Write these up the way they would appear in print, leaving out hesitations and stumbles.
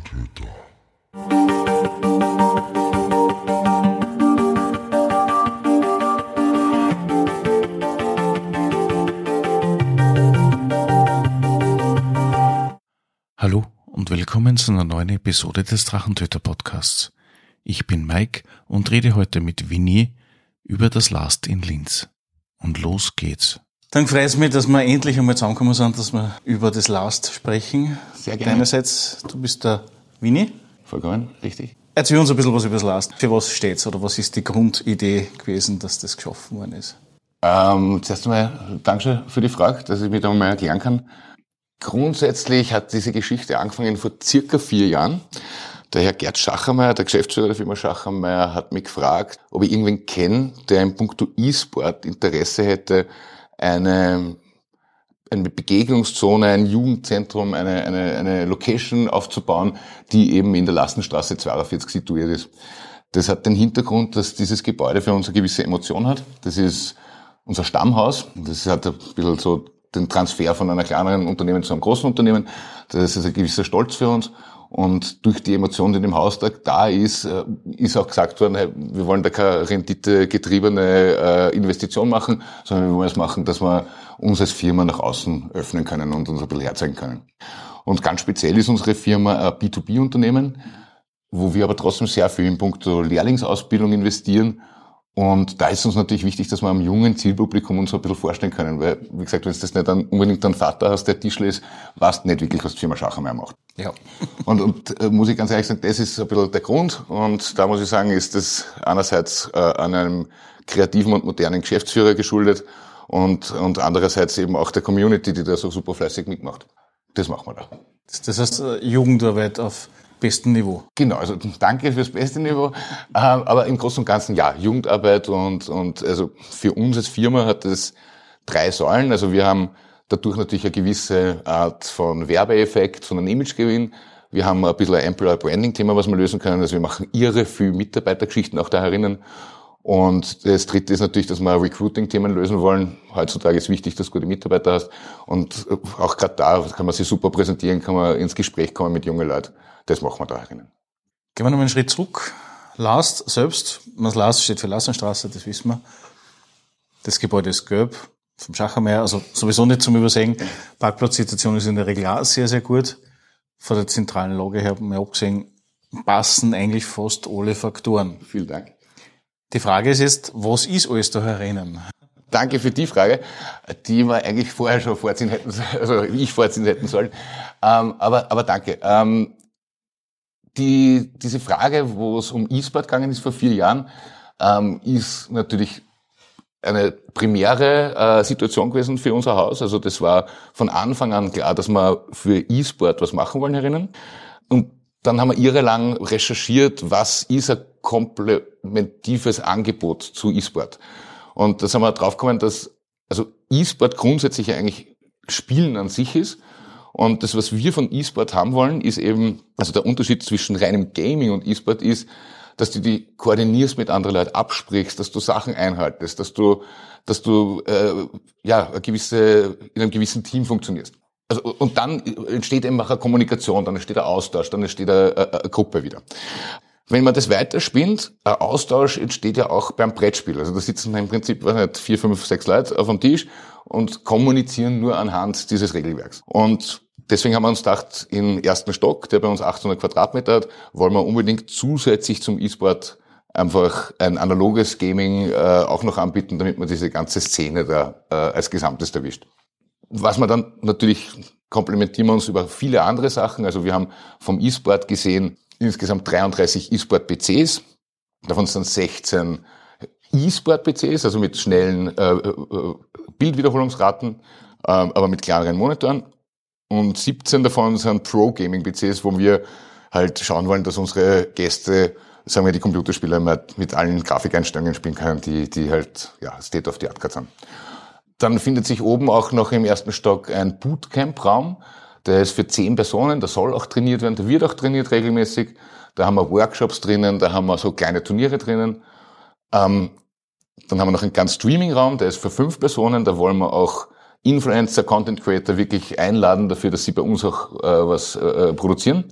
Drachentöter. Hallo und willkommen zu einer neuen Episode des Drachentöter-Podcasts. Ich bin Mike und rede heute mit Winnie über das Last in Linz. Und los geht's. Dann freut es mich, dass wir endlich einmal zusammengekommen sind, dass wir über das Last sprechen. Sehr gerne. Deinerseits, du bist der Winnie. Vollkommen, richtig. Erzähl uns ein bisschen was über das Last. Für was steht's oder was ist die Grundidee gewesen, dass das geschaffen worden ist? Zuerst einmal Dankeschön für die Frage, dass ich mich da mal erklären kann. Grundsätzlich hat diese Geschichte angefangen vor circa 4 Jahren. Der Herr Gerd Schachermeier, der Geschäftsführer der Firma Schachermeier, hat mich gefragt, ob ich irgendwen kenne, der in puncto E-Sport Interesse hätte, eine Begegnungszone, ein Jugendzentrum, eine Location aufzubauen, die eben in der Lastenstraße 42 situiert ist. Das hat den Hintergrund, dass dieses Gebäude für uns eine gewisse Emotion hat. Das ist unser Stammhaus. Das hat ein bisschen so den Transfer von einer kleineren Unternehmen zu einem großen Unternehmen. Das ist ein gewisser Stolz für uns. Und durch die Emotion, die in dem Haus da ist auch gesagt worden, hey, wir wollen da keine renditegetriebene Investition machen, sondern wir wollen es machen, dass wir uns als Firma nach außen öffnen können und uns ein bisschen herzeigen können. Und ganz speziell ist unsere Firma ein B2B-Unternehmen, wo wir aber trotzdem sehr viel in puncto Lehrlingsausbildung investieren. Und da ist uns natürlich wichtig, dass wir am jungen Zielpublikum uns ein bisschen vorstellen können, weil, wie gesagt, wenn du das nicht unbedingt einen Vater hast, der Tischler ist, weißt du nicht wirklich, was die Firma Schachermeier macht. Ja. Und muss ich ganz ehrlich sagen, das ist ein bisschen der Grund. Und da muss ich sagen, ist das einerseits an einem kreativen und modernen Geschäftsführer geschuldet und andererseits eben auch der Community, die da so super fleißig mitmacht. Das machen wir da. Das heißt, Jugendarbeit auf bestem Niveau. Genau, also danke fürs beste Niveau, aber im Großen und Ganzen ja, Jugendarbeit und also für uns als Firma hat es 3 Säulen, also wir haben dadurch natürlich eine gewisse Art von Werbeeffekt, von einem Imagegewinn, wir haben ein bisschen ein Employer Branding Thema, was wir lösen können, also wir machen irre viel Mitarbeitergeschichten auch da herinnen. Und das Dritte ist natürlich, dass wir Recruiting-Themen lösen wollen. Heutzutage ist wichtig, dass du gute Mitarbeiter hast. Und auch gerade da kann man sich super präsentieren, kann man ins Gespräch kommen mit jungen Leuten. Das machen wir da herinnen. Gehen wir nochmal einen Schritt zurück. Last selbst, das Last steht für Lastenstraße, das wissen wir. Das Gebäude ist gelb, vom Schachermeier, also sowieso nicht zum Übersehen. Parkplatzsituation ist in der Regel auch sehr, sehr gut. Von der zentralen Lage her, haben wir abgesehen, passen eigentlich fast alle Faktoren. Vielen Dank. Die Frage ist jetzt, was ist alles da herinnen? Danke für die Frage, die wir eigentlich vorher schon vorziehen hätten, also ich vorziehen hätten sollen. Aber danke. Diese Frage, wo es um E-Sport gegangen ist vor 4 Jahren, ist natürlich eine primäre Situation gewesen für unser Haus. Also das war von Anfang an klar, dass wir für E-Sport was machen wollen herinnen. Und dann haben wir irrelang recherchiert, was ist ein komplementives Angebot zu E-Sport. Und da sind wir draufgekommen, dass also E-Sport grundsätzlich eigentlich Spielen an sich ist. Und das, was wir von E-Sport haben wollen, ist eben, also der Unterschied zwischen reinem Gaming und E-Sport ist, dass du die koordinierst mit anderen Leuten, absprichst, dass du Sachen einhaltest, dass du in einem gewissen Team funktionierst. Also, und dann entsteht eben auch eine Kommunikation, dann entsteht ein Austausch, dann entsteht eine Gruppe wieder. Wenn man das weiterspinnt, ein Austausch entsteht ja auch beim Brettspiel. Also da sitzen im Prinzip 4, 5, 6 Leute auf dem Tisch und kommunizieren nur anhand dieses Regelwerks. Und deswegen haben wir uns gedacht, im ersten Stock, der bei uns 800 Quadratmeter hat, wollen wir unbedingt zusätzlich zum E-Sport einfach ein analoges Gaming auch noch anbieten, damit man diese ganze Szene da als Gesamtes erwischt. Was wir dann natürlich komplementieren wir uns über viele andere Sachen. Also wir haben vom E-Sport gesehen insgesamt 33 E-Sport-PCs. Davon sind 16 E-Sport-PCs, also mit schnellen Bildwiederholungsraten, aber mit kleineren Monitoren. Und 17 davon sind Pro-Gaming-PCs, wo wir halt schauen wollen, dass unsere Gäste, sagen wir die Computerspieler, mit allen Grafikeinstellungen spielen können, die halt State of the Art sind. Dann findet sich oben auch noch im ersten Stock ein Bootcamp-Raum. Der ist für 10 Personen, der soll auch trainiert werden, der wird auch trainiert regelmäßig. Da haben wir Workshops drinnen, da haben wir so kleine Turniere drinnen. Dann haben wir noch einen ganz Streaming-Raum, der ist für 5 Personen, da wollen wir auch Influencer, Content Creator wirklich einladen dafür, dass sie bei uns auch was produzieren.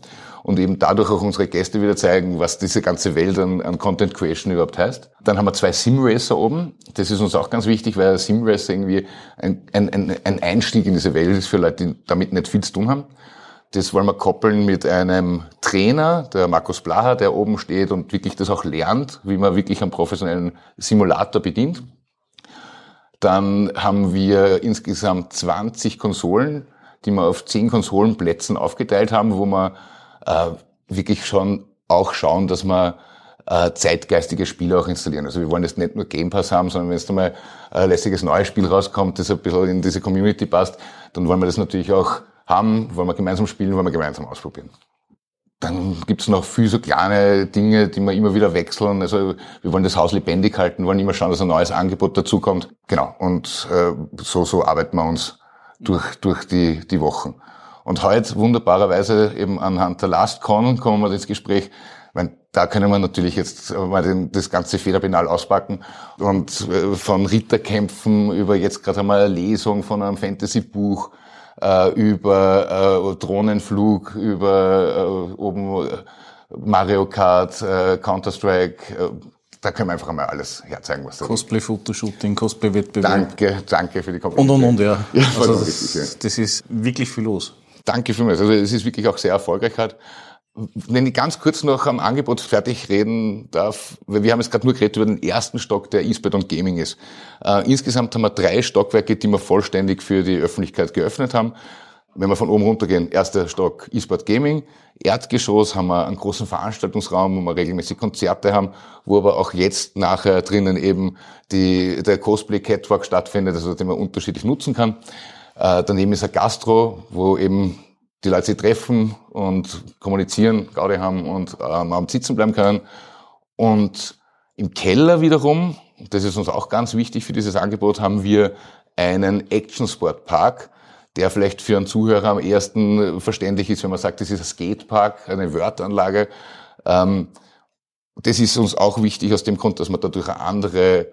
und eben dadurch auch unsere Gäste wieder zeigen, was diese ganze Welt an Content Creation überhaupt heißt. Dann haben wir 2 Sim-Racer oben. Das ist uns auch ganz wichtig, weil Sim-Racer irgendwie ein Einstieg in diese Welt ist für Leute, die damit nicht viel zu tun haben. Das wollen wir koppeln mit einem Trainer, der Markus Blaha, der oben steht und wirklich das auch lernt, wie man wirklich einen professionellen Simulator bedient. Dann haben wir insgesamt 20 Konsolen, die wir auf 10 Konsolenplätzen aufgeteilt haben, wo wir wirklich schon auch schauen, dass wir zeitgeistige Spiele auch installieren. Also wir wollen jetzt nicht nur Game Pass haben, sondern wenn jetzt einmal ein lässiges neues Spiel rauskommt, das ein bisschen in diese Community passt, dann wollen wir das natürlich auch haben, wollen wir gemeinsam spielen, wollen wir gemeinsam ausprobieren. Dann gibt's noch viel so kleine Dinge, die wir immer wieder wechseln. Also wir wollen das Haus lebendig halten, wollen immer schauen, dass ein neues Angebot dazukommt. Genau, und so arbeiten wir uns durch die Wochen. Und heute wunderbarerweise eben anhand der LastCon kommen wir ins Gespräch. Da können wir natürlich jetzt mal das ganze Federpenal auspacken und von Ritterkämpfen über jetzt gerade einmal eine Lesung von einem Fantasy-Buch, über Drohnenflug, über oben Mario Kart, Counter-Strike, da können wir einfach einmal alles herzeigen, was da ist. Cosplay-Fotoshooting, Cosplay-Wettbewerb. Danke für die Komplimente. Und, ja. Also richtig, das ist wirklich viel los. Danke vielmals. Also es ist wirklich auch sehr erfolgreich halt. Wenn ich ganz kurz noch am Angebot fertig reden darf, weil wir haben jetzt gerade nur geredet über den ersten Stock, der eSport und Gaming ist. Insgesamt haben wir 3 Stockwerke, die wir vollständig für die Öffentlichkeit geöffnet haben. Wenn wir von oben runtergehen, erster Stock eSport Gaming, Erdgeschoss haben wir einen großen Veranstaltungsraum, wo wir regelmäßig Konzerte haben, wo aber auch jetzt nachher drinnen eben der Cosplay Catwalk stattfindet, also den man unterschiedlich nutzen kann. Daneben ist ein Gastro, wo eben die Leute sich treffen und kommunizieren, Gaudi haben und am Sitzen bleiben können. Und im Keller wiederum, das ist uns auch ganz wichtig für dieses Angebot, haben wir einen Action-Sport-Park, der vielleicht für einen Zuhörer am ersten verständlich ist, wenn man sagt, das ist ein Skatepark, eine Wörteranlage. Das ist uns auch wichtig aus dem Grund, dass man dadurch eine andere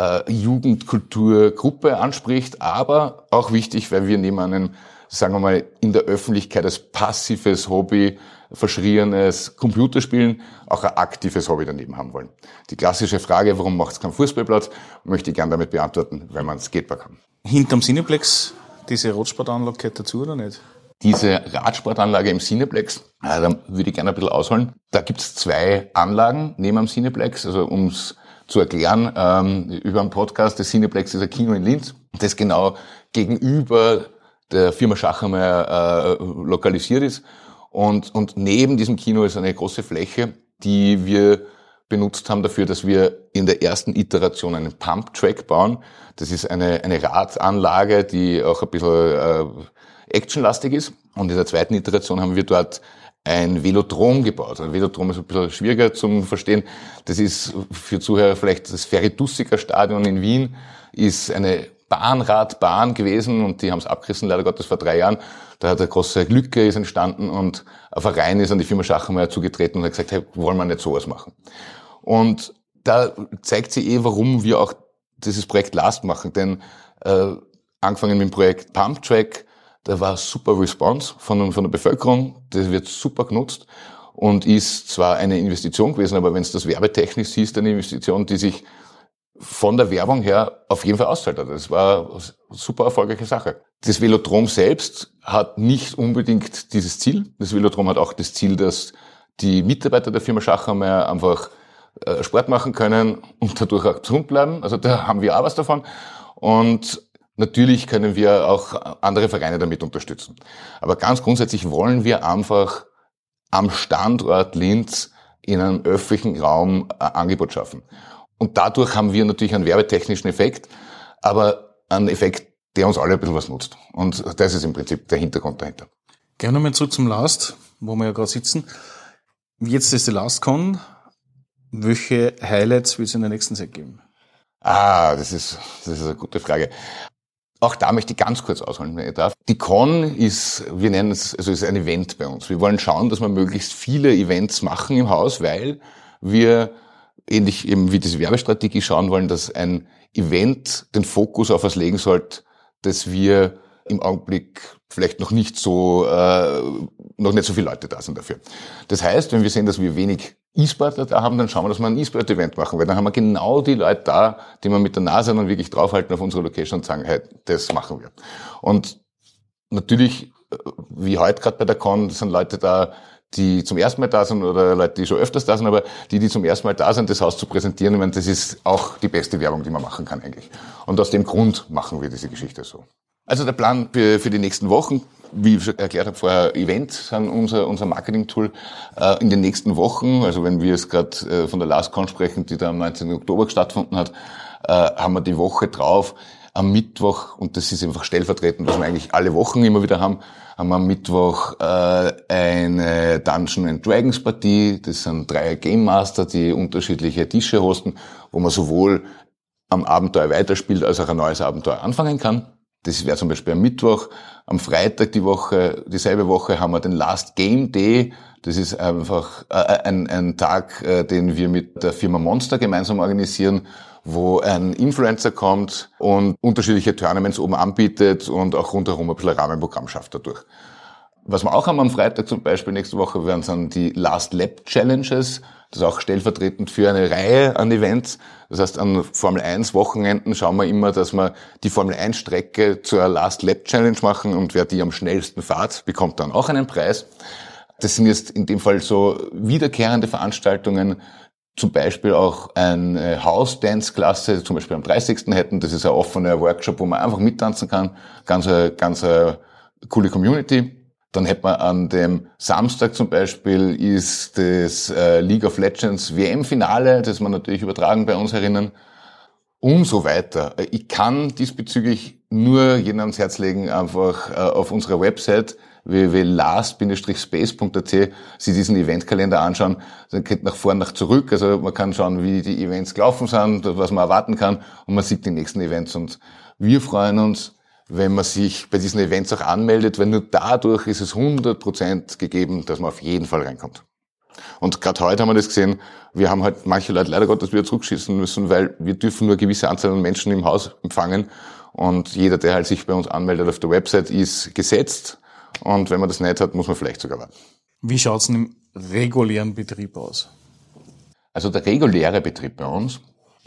Jugendkulturgruppe anspricht, aber auch wichtig, weil wir neben einem, sagen wir mal, in der Öffentlichkeit als passives Hobby verschrieenes Computerspielen auch ein aktives Hobby daneben haben wollen. Die klassische Frage, warum macht es keinen Fußballplatz, möchte ich gerne damit beantworten, weil man einen Skatepark haben. Hinterm Cineplex, diese Radsportanlage gehört dazu oder nicht? Diese Radsportanlage im Cineplex, da würde ich gerne ein bisschen ausholen. Da gibt es 2 Anlagen neben dem Cineplex, also ums zu erklären, über einen Podcast. Das Cineplex ist ein Kino in Linz, das genau gegenüber der Firma Schachermeier lokalisiert ist. Und neben diesem Kino ist eine große Fläche, die wir benutzt haben dafür, dass wir in der ersten Iteration einen Pump-Track bauen. Das ist eine Radanlage, die auch ein bisschen actionlastig ist. Und in der zweiten Iteration haben wir dort ein Velodrom gebaut. Ein Velodrom ist ein bisschen schwieriger zum Verstehen. Das ist für Zuhörer vielleicht das Ferry-Dussiker-Stadion in Wien, ist eine Bahnradbahn gewesen und die haben es abgerissen, leider Gottes, vor 3 Jahren. Da hat eine große Lücke ist entstanden und ein Verein ist an die Firma Schachermeier zugetreten und hat gesagt, hey, wollen wir nicht sowas machen? Und da zeigt sich warum wir auch dieses Projekt Last machen, denn angefangen mit dem Projekt Pump Track, da war super Response von der Bevölkerung, das wird super genutzt und ist zwar eine Investition gewesen, aber wenn es das werbetechnisch siehst, eine Investition, die sich von der Werbung her auf jeden Fall auszahlt hat. Das war eine super erfolgreiche Sache. Das Velodrom selbst hat nicht unbedingt dieses Ziel. Das Velodrom hat auch das Ziel, dass die Mitarbeiter der Firma Schachermeier einfach Sport machen können und dadurch auch gesund bleiben. Also da haben wir auch was davon. Und natürlich können wir auch andere Vereine damit unterstützen. Aber ganz grundsätzlich wollen wir einfach am Standort Linz in einem öffentlichen Raum ein Angebot schaffen. Und dadurch haben wir natürlich einen werbetechnischen Effekt, aber einen Effekt, der uns alle ein bisschen was nutzt. Und das ist im Prinzip der Hintergrund dahinter. Gerne nochmal zurück zum Last, wo wir ja gerade sitzen. Jetzt ist die LastCon. Welche Highlights wird es in der nächsten Zeit geben? Das ist eine gute Frage. Auch da möchte ich ganz kurz ausholen, wenn ich darf. Die Con ist, wir nennen es, also ist ein Event bei uns. Wir wollen schauen, dass wir möglichst viele Events machen im Haus, weil wir ähnlich eben wie diese Werbestrategie schauen wollen, dass ein Event den Fokus auf was legen sollte, das wir im Augenblick vielleicht noch nicht so viele Leute da sind dafür. Das heißt, wenn wir sehen, dass wir wenig E-Sportler da haben, dann schauen wir, dass wir ein E-Sport-Event machen, weil dann haben wir genau die Leute da, die wir mit der Nase dann wirklich draufhalten auf unsere Location und sagen, hey, das machen wir. Und natürlich, wie heute gerade bei der Con, sind Leute da, die zum ersten Mal da sind oder Leute, die schon öfters da sind, aber die zum ersten Mal da sind, das Haus zu präsentieren, ich meine, das ist auch die beste Werbung, die man machen kann eigentlich. Und aus dem Grund machen wir diese Geschichte so. Also der Plan für die nächsten Wochen, wie ich schon erklärt habe vorher, Events sind unser Marketing-Tool. In den nächsten Wochen, also wenn wir jetzt gerade von der LastCon sprechen, die da am 19. Oktober stattgefunden hat, haben wir die Woche drauf am Mittwoch, und das ist einfach stellvertretend, was wir eigentlich alle Wochen immer wieder haben wir am Mittwoch eine Dungeons & Dragons Partie. Das sind 3 Game Master, die unterschiedliche Tische hosten, wo man sowohl am Abenteuer weiterspielt, als auch ein neues Abenteuer anfangen kann. Das wäre zum Beispiel am Mittwoch. Am Freitag dieselbe Woche haben wir den Last Game Day. Das ist einfach ein Tag, den wir mit der Firma Monster gemeinsam organisieren, wo ein Influencer kommt und unterschiedliche Tournaments oben anbietet und auch rundherum ein bisschen Rahmenprogramm schafft dadurch. Was wir auch haben am Freitag zum Beispiel nächste Woche sind die Last Lap Challenges. Das ist auch stellvertretend für eine Reihe an Events. Das heißt, an Formel 1 Wochenenden schauen wir immer, dass wir die Formel 1 Strecke zur Last Lap Challenge machen, und wer die am schnellsten fährt, bekommt dann auch einen Preis. Das sind jetzt in dem Fall so wiederkehrende Veranstaltungen, zum Beispiel auch eine House-Dance-Klasse, zum Beispiel am 30. hätten. Das ist ein offener Workshop, wo man einfach mittanzen kann. Ganz eine coole Community. Dann hätte man an dem Samstag zum Beispiel ist das League of Legends WM-Finale, das man natürlich übertragen bei uns erinnern. Und so weiter. Ich kann diesbezüglich nur jedem ans Herz legen, einfach auf unserer Website www.last-space.at sich diesen Eventkalender anschauen. Dann geht nach vorn, nach zurück. Also man kann schauen, wie die Events gelaufen sind, was man erwarten kann, und man sieht die nächsten Events. Und wir freuen uns, wenn man sich bei diesen Events auch anmeldet, weil nur dadurch ist es 100% gegeben, dass man auf jeden Fall reinkommt. Und gerade heute haben wir das gesehen, wir haben halt manche Leute leider Gottes wieder zurückschießen müssen, weil wir dürfen nur eine gewisse Anzahl an Menschen im Haus empfangen, und jeder, der halt sich bei uns anmeldet auf der Website, ist gesetzt, und wenn man das nicht hat, muss man vielleicht sogar warten. Wie schaut's denn im regulären Betrieb aus? Also der reguläre Betrieb bei uns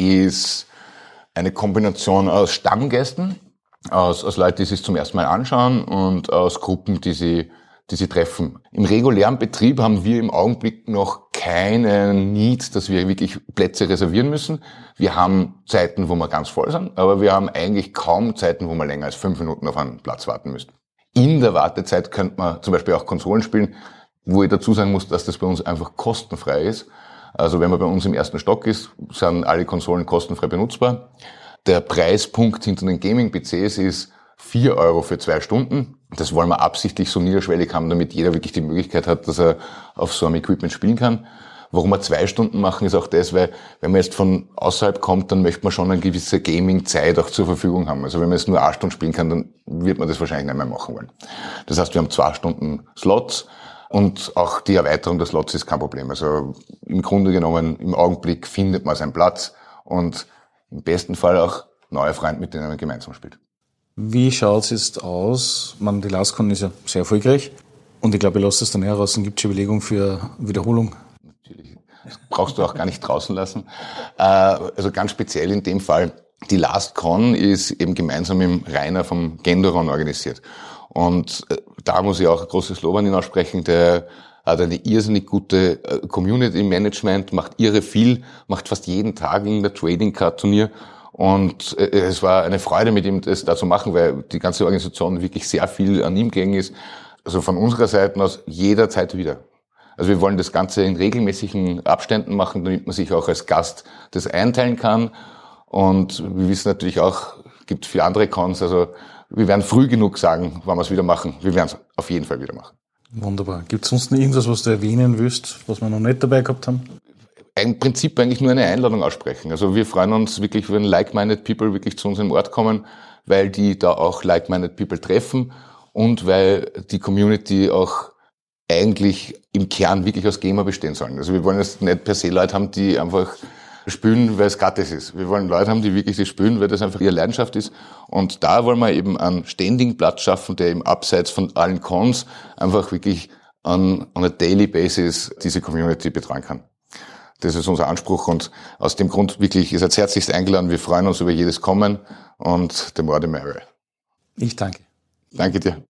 ist eine Kombination aus Stammgästen, aus Leuten, die sich zum ersten Mal anschauen, und aus Gruppen, die sie treffen. Im regulären Betrieb haben wir im Augenblick noch keinen Need, dass wir wirklich Plätze reservieren müssen. Wir haben Zeiten, wo wir ganz voll sind, aber wir haben eigentlich kaum Zeiten, wo wir länger als 5 Minuten auf einen Platz warten müssen. In der Wartezeit könnte man zum Beispiel auch Konsolen spielen, wo ich dazu sagen muss, dass das bei uns einfach kostenfrei ist. Also wenn man bei uns im ersten Stock ist, sind alle Konsolen kostenfrei benutzbar. Der Preispunkt hinter den Gaming-PCs ist 4 € für 2 Stunden. Das wollen wir absichtlich so niederschwellig haben, damit jeder wirklich die Möglichkeit hat, dass er auf so einem Equipment spielen kann. Warum wir 2 Stunden machen, ist auch das, weil wenn man jetzt von außerhalb kommt, dann möchte man schon eine gewisse Gaming-Zeit auch zur Verfügung haben. Also wenn man jetzt nur 1 Stunde spielen kann, dann wird man das wahrscheinlich nicht mehr machen wollen. Das heißt, wir haben 2 Stunden Slots, und auch die Erweiterung der Slots ist kein Problem. Also im Grunde genommen, im Augenblick findet man seinen Platz und im besten Fall auch neue Freunde, mit denen man gemeinsam spielt. Wie schaut's jetzt aus? Die LastCon ist ja sehr erfolgreich, und ich glaube, ich lasse es dann heraus, und gibt es Überlegungen für Wiederholung? Natürlich. Das brauchst du auch gar nicht draußen lassen. Also ganz speziell in dem Fall, die LastCon ist eben gemeinsam mit Rainer vom Gendoron organisiert. Und da muss ich auch ein großes Lob an ihn aussprechen, der hat eine irrsinnig gute Community Management, macht irre viel, macht fast jeden Tag in der Trading Card Turnier. Und es war eine Freude, mit ihm das da zu machen, weil die ganze Organisation wirklich sehr viel an ihm gelegen ist. Also von unserer Seite aus jederzeit wieder. Also wir wollen das Ganze in regelmäßigen Abständen machen, damit man sich auch als Gast das einteilen kann. Und wir wissen natürlich auch, es gibt viele andere Cons, also wir werden früh genug sagen, wann wir es wieder machen. Wir werden es auf jeden Fall wieder machen. Wunderbar. Gibt es sonst noch irgendwas, was du erwähnen willst, was wir noch nicht dabei gehabt haben? Im Prinzip eigentlich nur eine Einladung aussprechen. Also wir freuen uns wirklich, wenn like-minded people wirklich zu uns im Ort kommen, weil die da auch like-minded people treffen und weil die Community auch eigentlich im Kern wirklich aus Gamer bestehen sollen. Also wir wollen jetzt nicht per se Leute haben, die einfach spielen, weil es gratis ist. Wir wollen Leute haben, die wirklich das spielen, weil das einfach ihre Leidenschaft ist. Und da wollen wir eben einen ständigen Platz schaffen, der eben abseits von allen Cons einfach wirklich on a daily basis diese Community betreuen kann. Das ist unser Anspruch und aus dem Grund wirklich, ihr seid herzlichst eingeladen. Wir freuen uns über jedes Kommen und the more the merrier. Ich danke. Danke dir.